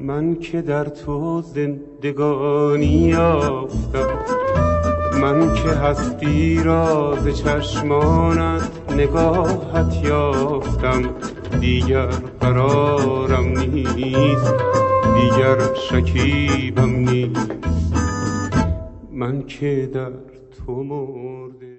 من که در تو زندگانی یافتم، من که هستی را ز چشمانت نگاهت یافتم، دیگر قرارم نیست، دیگر شکیبم نیست، من که در تو مرده